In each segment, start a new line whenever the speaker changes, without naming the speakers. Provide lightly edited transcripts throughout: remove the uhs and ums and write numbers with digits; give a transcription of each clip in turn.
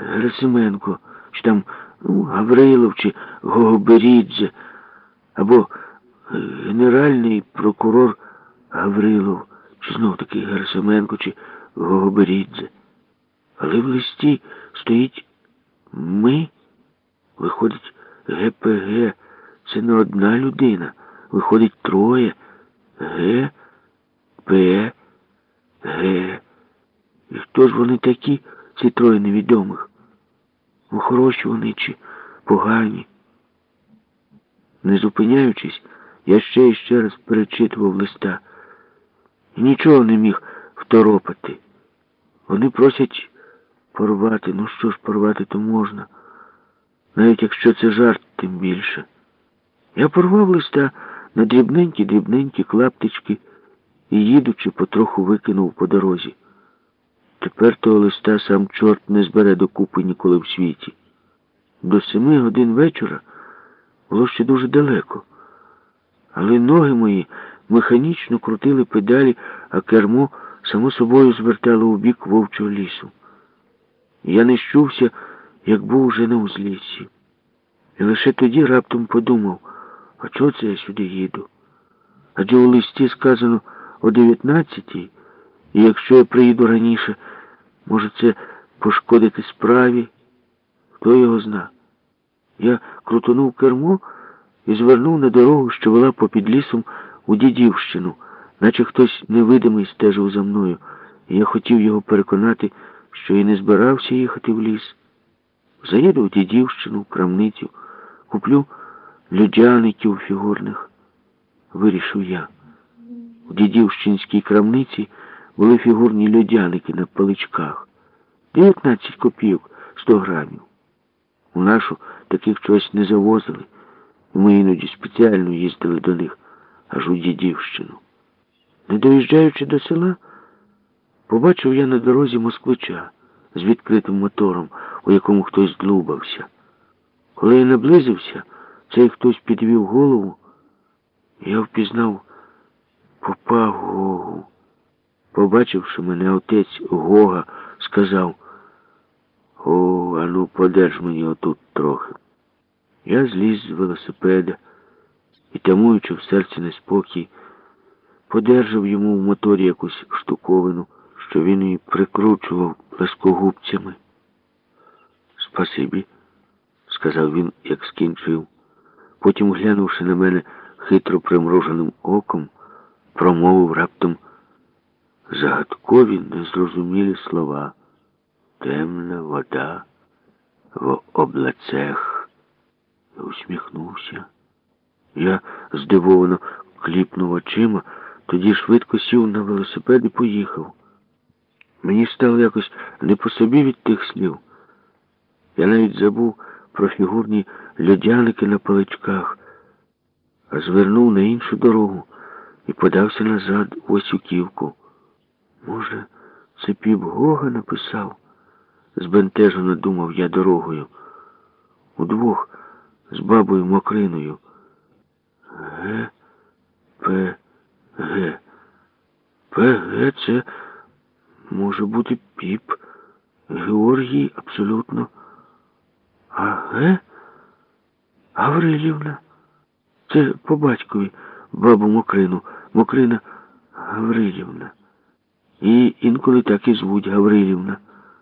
Герасименко, чи там Гаврилов, чи Гогоберідзе, або генеральний прокурор Гаврилов, чи знов-таки Герасименко, чи Гогоберідзе. Але в листі стоїть «ми». Виходить, ГПГ – це не одна людина. Виходить троє. Г, П, Г. І хто ж вони такі, ці троє невідомих? Хороші вони чи погані? Не зупиняючись, я ще і ще раз перечитував листа. І нічого не міг второпати. Вони просять порвати. Ну що ж, порвати то можна. Навіть якщо це жарт, тим більше. Я порвав листа на дрібненькі клаптички і, їдучи, потроху викинув по дорозі. Тепер того листа сам чорт не збере докупи ніколи в світі. До 7 годин вечора було ще дуже далеко. Але ноги мої механічно крутили педалі, а кермо само собою звертало у бік Вовчого лісу. Я не щувся, як був уже на узліссі. І лише тоді раптом подумав, а чого це я сюди їду? Адже у листі сказано о 19-й, і якщо я приїду раніше, може це пошкодити справі? Хто його зна? Я крутонув кермо і звернув на дорогу, що вела попід лісом у Дідівщину, наче хтось невидимий стежив за мною, і я хотів його переконати, що і не збирався їхати в ліс. Заїду в Дідівщину, в крамницю, куплю людяників фігурних. Вирішив я. У Дідівщинській крамниці були фігурні людяники на паличках. 19 копійок, 100 грамів. У нашу таких чогось не завозили. Ми іноді спеціально їздили до них аж у Дідівщину. Не доїжджаючи до села, побачив я на дорозі москвича з відкритим мотором, у якому хтось длубався. Коли я наблизився, цей хтось підвів голову, і я впізнав попа Гогу. Побачивши мене, отець Гога сказав: «О, ану, подерж мені отут трохи». Я зліз з велосипеда і, тамуючи в серці неспокій, подержав йому в моторі якусь штуковину, що він її прикручував плескогубцями. «Спасибі», — сказав він, як скінчив. Потім, глянувши на мене хитро примруженим оком, промовив раптом загадкові, незрозумілі слова. «Темна вода в облацех». І усміхнувся. Я здивовано кліпнув очима, тоді швидко сів на велосипед і поїхав. Мені стало якось не по собі від тих слів. Я навіть забув про фігурні людяники на паличках, а звернув на іншу дорогу і подався назад у Васюківку. Може, це піп Гога написав? Збентежено думав я дорогою. Удвох з бабою Мокриною. Г, П, Г. П, Г – це може бути піп. Георгій абсолютно. А Г? Гаврилівна. Це по батькові бабу Мокрину. Мокрина Гаврилівна. І інколи так і звуть Гаврилівна.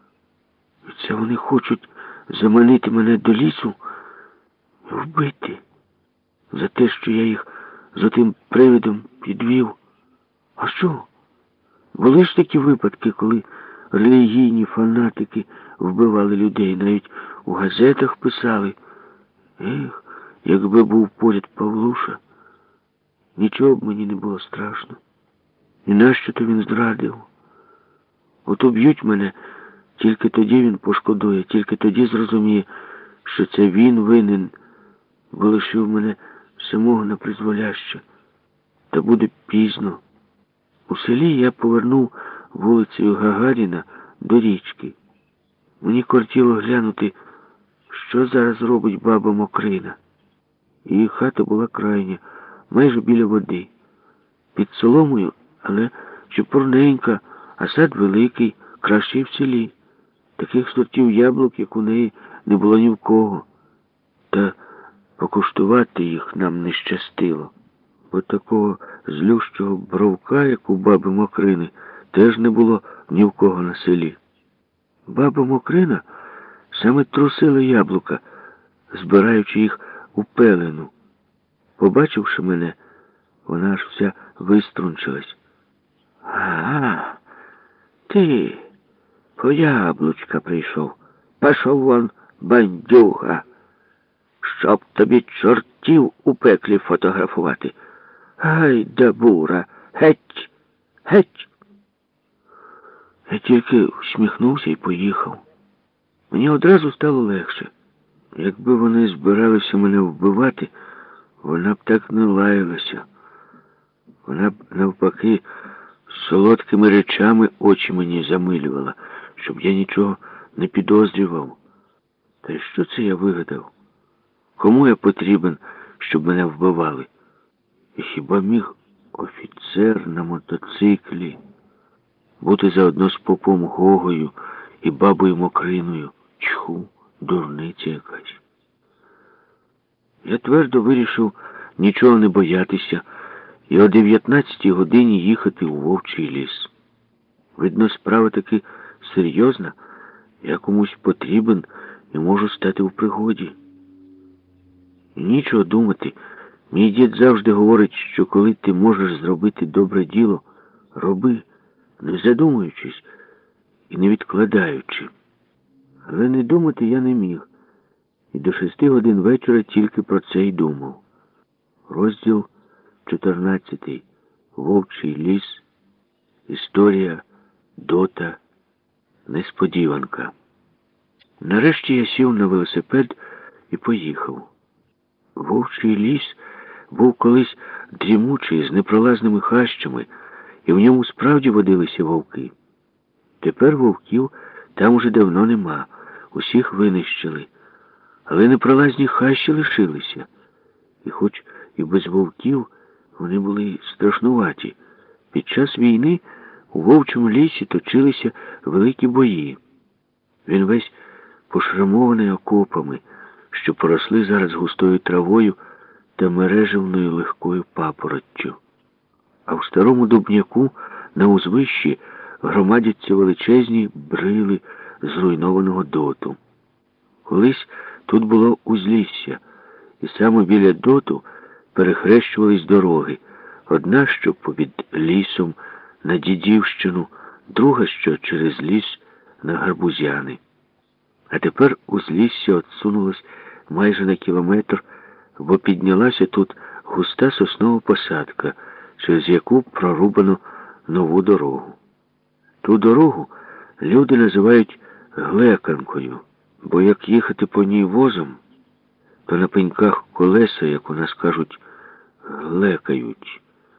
І це вони хочуть заманити мене до лісу і вбити. За те, що я їх за тим привидом підвів. А що? Були ж такі випадки, коли релігійні фанатики вбивали людей, навіть у газетах писали. Ех, якби був поряд Павлуша, нічого б мені не було страшно. І нащо то він зрадив? От уб'ють мене, тільки тоді він пошкодує, тільки тоді зрозуміє, що це він винен, бо лишив мене самого на призволяще. Та буде пізно. У селі я повернув вулицею Гагаріна до річки. Мені кортіло глянути, що зараз робить баба Мокрина. Її хата була крайня, майже біля води. Під соломою, але чепурненька, а сад великий, кращий в селі. Таких сортів яблук, як у неї, не було ні в кого. Та покуштувати їх нам не щастило. Бо такого злющого бровка, як у баби Мокрини, теж не було ні в кого на селі. Баба Мокрина саме трусила яблука, збираючи їх у пелену. Побачивши мене, вона аж вся виструнчилась. «Ага, ти по яблучка прийшов. Пішов вон, бандюга, щоб тобі чортів у пеклі фотографувати. Ай да бура, геть, геть!» Я тільки всміхнувся і поїхав. Мені одразу стало легше. Якби вони збиралися мене вбивати, вона б так не лаялася. Вона б, навпаки, солодкими речами очі мені замилювала, щоб я нічого не підозрював. Та й що це я вигадав? Кому я потрібен, щоб мене вбивали? І хіба міг офіцер на мотоциклі бути заодно з попом Гогою і бабою Мокриною? Чху, дурниця якась. Я твердо вирішив нічого не боятися і о 19-й годині їхати у Вовчий ліс. Видно, справа таки серйозна, я комусь потрібен і можу стати в пригоді. І нічого думати. Мій дід завжди говорить, що коли ти можеш зробити добре діло, роби, не задумуючись і не відкладаючи. Але не думати я не міг. І до 6 годин вечора тільки про це й думав. Розділ 14. Вовчий ліс. Історія Дота. Несподіванка. Нарешті я сів на велосипед і поїхав. Вовчий ліс був колись дрімучий, з непролазними хащами, і в ньому справді водилися вовки. Тепер вовків там уже давно нема, усіх винищили. Але непролазні хащі лишилися. І хоч і без вовків вони були страшнуваті. Під час війни у Вовчому лісі точилися великі бої. Він весь пошрамований окопами, що поросли зараз густою травою та мережевною легкою папороттю. А в старому дубняку на узвищі громадяться величезні брили зруйнованого доту. Колись тут було узлісся, і саме біля доту перехрещувались дороги. Одна, що попід лісом на Дідівщину, друга, що через ліс на Гарбузяни. А тепер узлісся отсунулось майже на кілометр, бо піднялася тут густа соснова посадка, через яку прорубано нову дорогу. Ту дорогу люди називають Глеканкою, бо як їхати по ній возом, то на пеньках колеса, як у нас кажуть, глекають.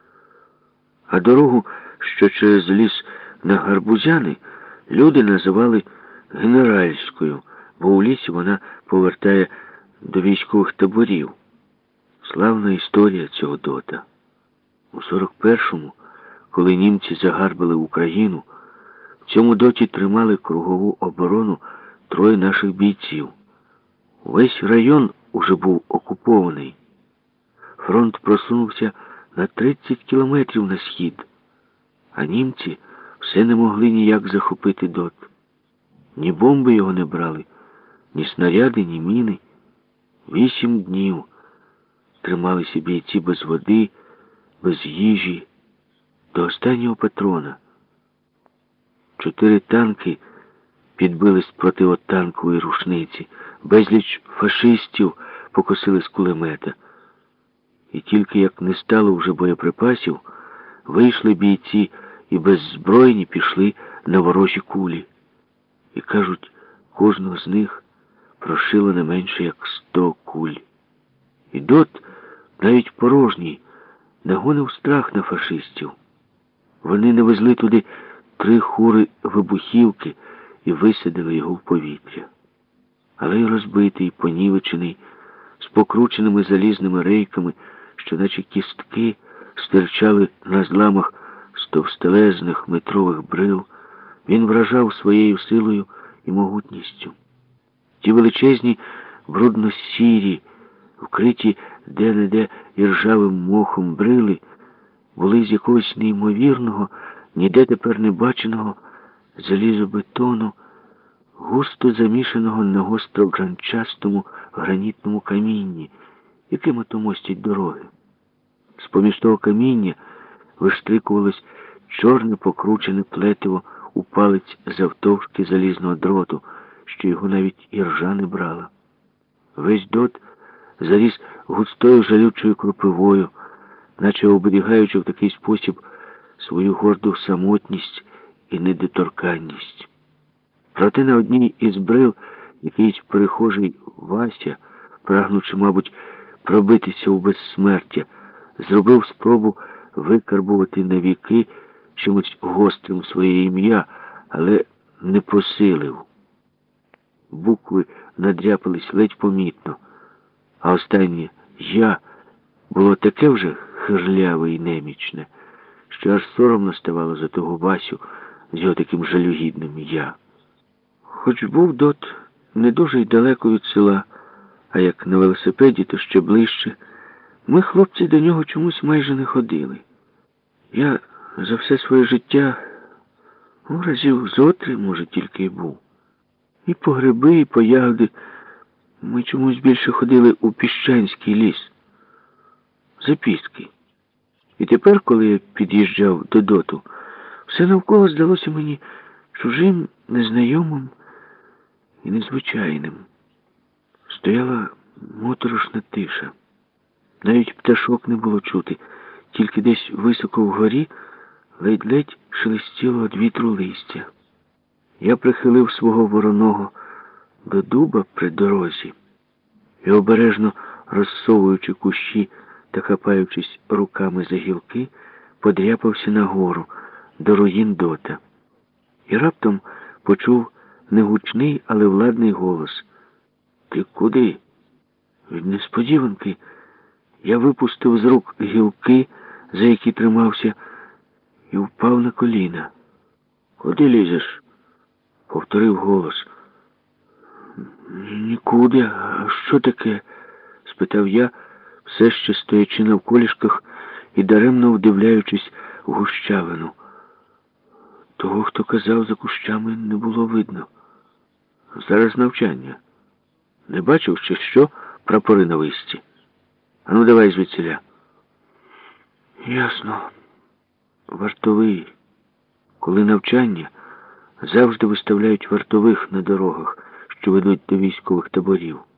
А дорогу, що через ліс на Гарбузяни, люди називали Генеральською, бо у лісі вона повертає до військових таборів. Славна історія цього дота. У 41-му, коли німці загарбали Україну, в цьому доті тримали кругову оборону 3 наших бійців. Весь район уже був окупований. Фронт просунувся на 30 кілометрів на схід, а німці все не могли ніяк захопити дот. Ні бомби його не брали, ні снаряди, ні міни. 8 днів трималися бійці без води, без їжі, до останнього патрона. 4 танки підбили з противотанкової рушниці, безліч фашистів покосили з кулемета. І тільки як не стало вже боєприпасів, вийшли бійці і беззбройні пішли на ворожі кулі. І, кажуть, кожного з них прошило не менше як 100 куль. І дот, навіть порожній, нагонив страх на фашистів. Вони не везли туди 3 хури вибухівки і висадили його в повітря. Але й розбитий, понівечений, з покрученими залізними рейками, що наче кістки стирчали на зламах з товстелезних метрових брил, він вражав своєю силою і могутністю. Ті величезні, брудно-сірі, вкриті де-не-де іржавим мохом брили, були з якогось неймовірного, ніде тепер не баченого залізобетону, густо замішаного на гостро-гранчастому гранітному камінні, яким ото мостять дороги. З-поміж того каміння виштрикувалось чорне покручене плетиво у палець завтовшки залізного дроту, що його навіть іржа не брала. Весь дрот заріс густою жалючою кропивою, наче оберігаючи в такий спосіб свою горду самотність і недоторканність. Проте на одній із брил якийсь перехожий Вася, прагнучи, мабуть, пробитися у безсмертя, зробив спробу викарбувати на віки чимось гострим своє ім'я, але не посилив. Букви надряпались ледь помітно, а останнє «я» було таке вже хирляве і немічне, що аж соромно ставало за того Васю з його таким жалюгідним «я». Хоч був Дот не дуже й далеко від села, а як на велосипеді, то ще ближче, ми, хлопці, до нього чомусь майже не ходили. Я за все своє життя разів зо 3, може, тільки й був. І по гриби, і по ягоди ми чомусь більше ходили у Піщанський ліс. Запіски. І тепер, коли я під'їжджав до Доту, все навколо здалося мені чужим, незнайомим і незвичайним. Стояла моторошна тиша. Навіть пташок не було чути, тільки десь високо вгорі ледь-ледь шелестіло від вітру листя. Я прихилив свого вороного до дуба при дорозі і, обережно розсовуючи кущі та хапаючись руками за гілки, подряпався нагору до руїн Дота. І раптом почув негучний, але владний голос. «Ти куди?» Від несподіванки я випустив з рук гілки, за які тримався, і впав на коліна. «Куди лізеш?» — повторив голос. «Нікуди. А що таке?» — спитав я, все ще стоячи навколішках і даремно вдивляючись в гущавину. Того, хто казав, за кущами не було видно. Зараз навчання. Не бачив ще що прапори на висці? Ану, давай звідсіля. Ясно. Вартовий. Коли навчання, завжди виставляють вартових на дорогах, що ведуть до військових таборів.